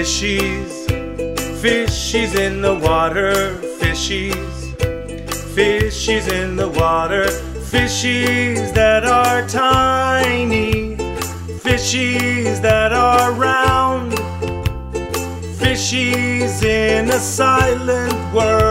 fishies, fishies in the water, fishies, fishies in the water, fishies that are tiny, fishies that are round, fishies in a silent world.